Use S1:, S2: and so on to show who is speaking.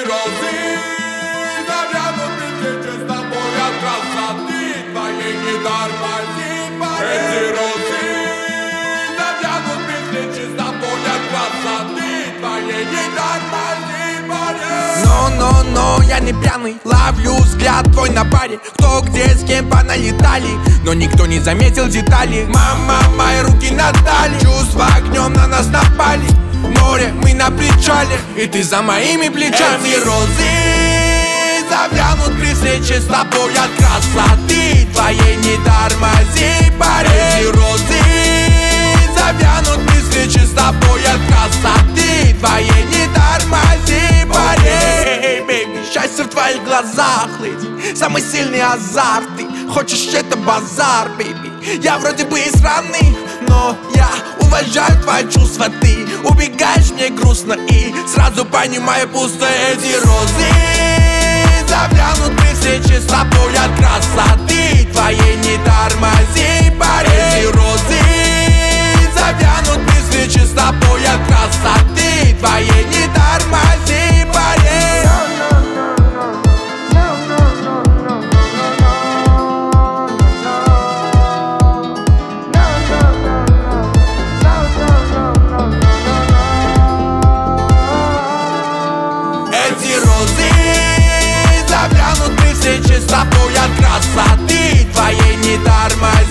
S1: розы завянут вместе с тобой от красоты твоей не тормозит парень. Эти розы завянут вместе с тобой от красоты твоей не тормозит парень.
S2: Но, я не пьяный, ловлю взгляд твой на паре. Кто где с кем поналетали, но никто не заметил детали. Мама, мои руки надали, чувства огнем на нас напали. Море, мы на причале, и ты за моими плечами. Эти розы завянут при встрече с тобой от красоты твоей не тормози, парень. Эти розы завянут при встрече с тобой от красоты твоей не тормози, парень. Счастье в твоих глазах, леди, самый сильный азарт. Ты хочешь это базар, бейби. Я вроде бы и странный, но я уважаю твои чувства. Ты убегаешь, мне грустно и сразу понимаю пусто. Эти розы завянут при встрече с тобой от красоты твоей не тормози, парень. Эти розы завянут при встрече с тобой от красоты твоей не тормози, парень. Эти розы завянут при встрече с тобой от красоты твоей не тормози.